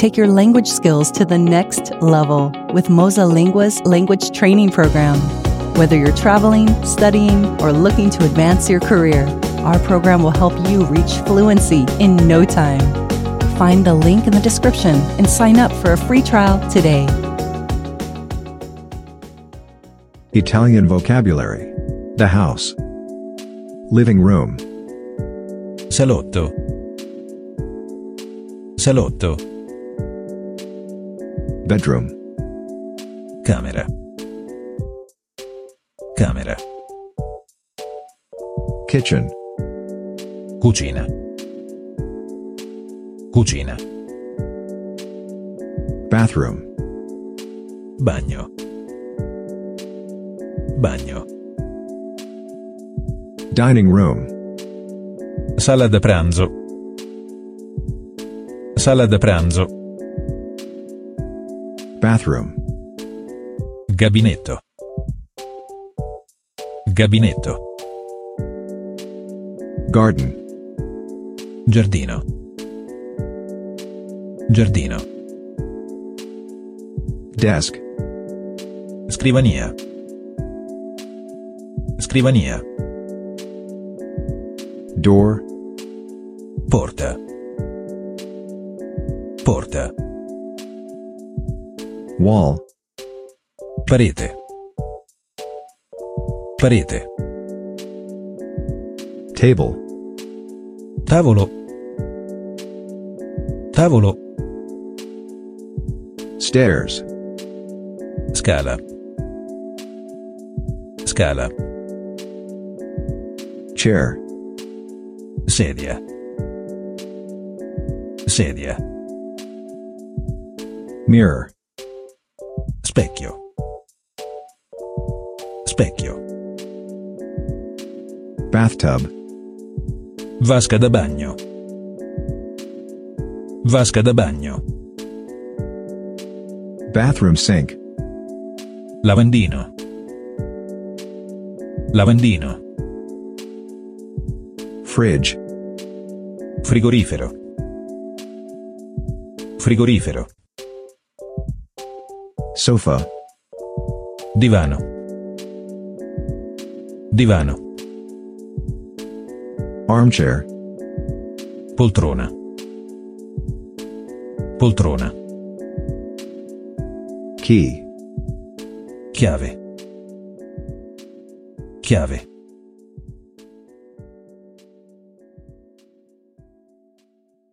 Take your language skills to the next level with Moza Lingua's language training program. Whether you're traveling, studying, or looking to advance your career, our program will help you reach fluency in no time. Find the link in the description and sign up for a free trial today. Italian vocabulary. The house. Living room. Salotto. Salotto. Bedroom. Camera. Camera. Kitchen. Cucina. Cucina. Bathroom. Bagno. Bagno. Dining room. Sala da pranzo. Sala da pranzo. Bathroom. Gabinetto. Gabinetto. Garden. Giardino. Giardino. Desk. Scrivania. Scrivania. Door. Porta. Porta. Wall. Parete. Parete. Table. Tavolo. Tavolo. Stairs. Scala. Scala. Chair. Sedia. Sedia. Mirror. Specchio. Specchio. Bathtub. Vasca da bagno. Vasca da bagno. Bathroom sink. Lavandino. Lavandino. Fridge. Frigorifero. Frigorifero. Sofa. Divano. Divano. Armchair. Poltrona. Poltrona. Key. Chiave. Chiave.